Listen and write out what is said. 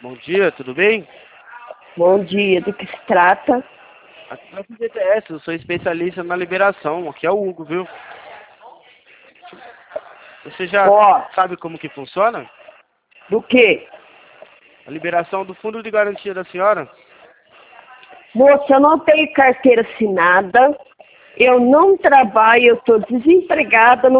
Bom dia, tudo bem? Bom dia, do que se trata? Aqui é o FGTS, eu sou especialista na liberação. Aqui é o Hugo, viu? Você já Ó, sabe como que funciona? do que? A liberação do fundo de garantia da senhora? Moça, eu não tenho carteira assinada, eu não trabalho, eu estou desempregada,